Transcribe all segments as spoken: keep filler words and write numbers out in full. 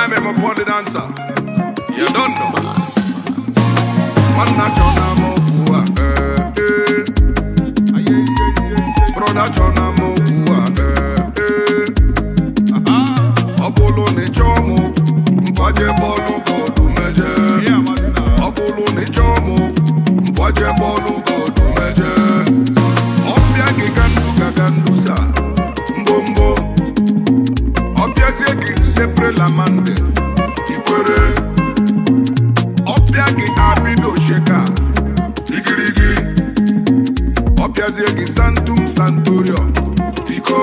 I'm him upon the dancer. You don't know. Man Chona Mokua, eh, eh. Brother Chona Mokua, eh, eh. Apollo ne chomo, mpaje bolu go du meje. Apollo ne chomo, mpaje bolu go du meje. Opia ki kandu kakandu sa, mbombo. Opia zeki sempre la mande, ikwere. Opia ki abido sheka, igirigi. Opia zeki santum santorio, iko.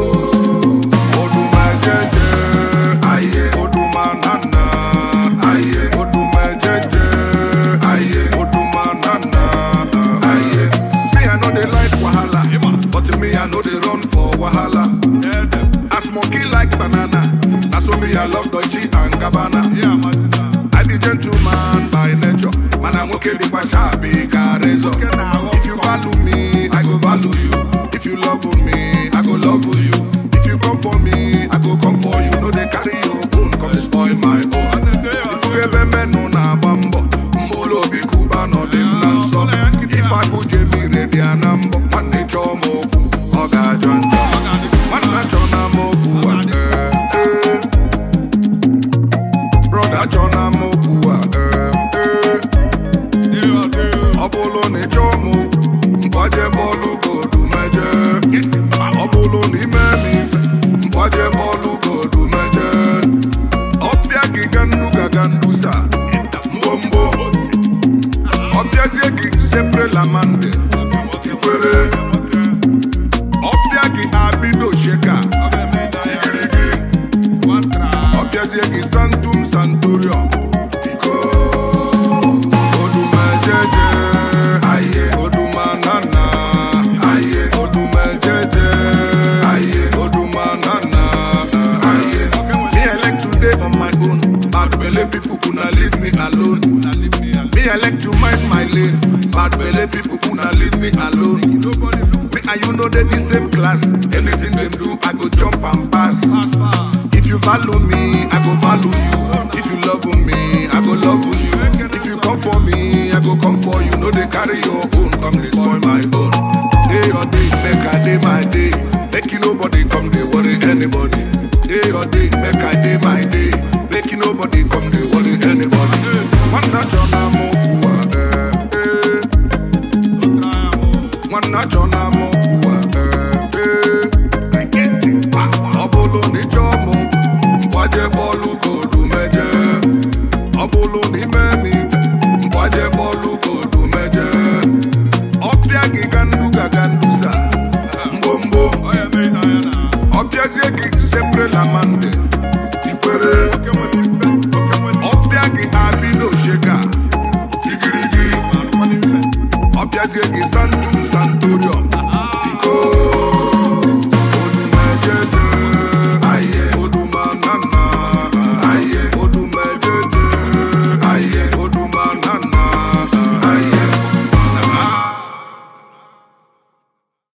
Oduma jeje, aye. Oduma nana, aye. Oduma jeje, aye. Oduma nana, aye. Me I know they like wahala, but me I know they run for wahala. I smoky like banana, that's why me I love Dolce and Gabbana. I be gentleman by nature, man I'm okay with my shabby carezo. If you value me, I go value you. If you love me, I go love you. If you come for me, I go come for you. No they carry your own, cause they spoil my own. If you give a man no na bambo, mbolo bi kuba no dem nanso. If I go Jamie ready and ambo, man they chomo, oga jonjo. Man na chona moku, eh, eh. Brother chona moku, eh, eh. Apollo ne chomo, mpaje bolu go du meje. Apollo ni memi, mpaje bolu go du meje. Opia ki gandu gagandu sa, mbombo. Opia zeki sempre la mande, ikwere. Opia ki abido sheka, igirigi. Opia zeki santum santorio, iko. Oduma jeje, aye. Oduma nana, aye. Oduma jeje, aye. Oduma nana, aye. Me I like today on my own. Bad belly people gonna leave me alone. Me I like to mind my lane. Bad belly people gonna leave me alone. Me and you know they the same class. Anything them do, I go jump and pass. If you value me, I go value you.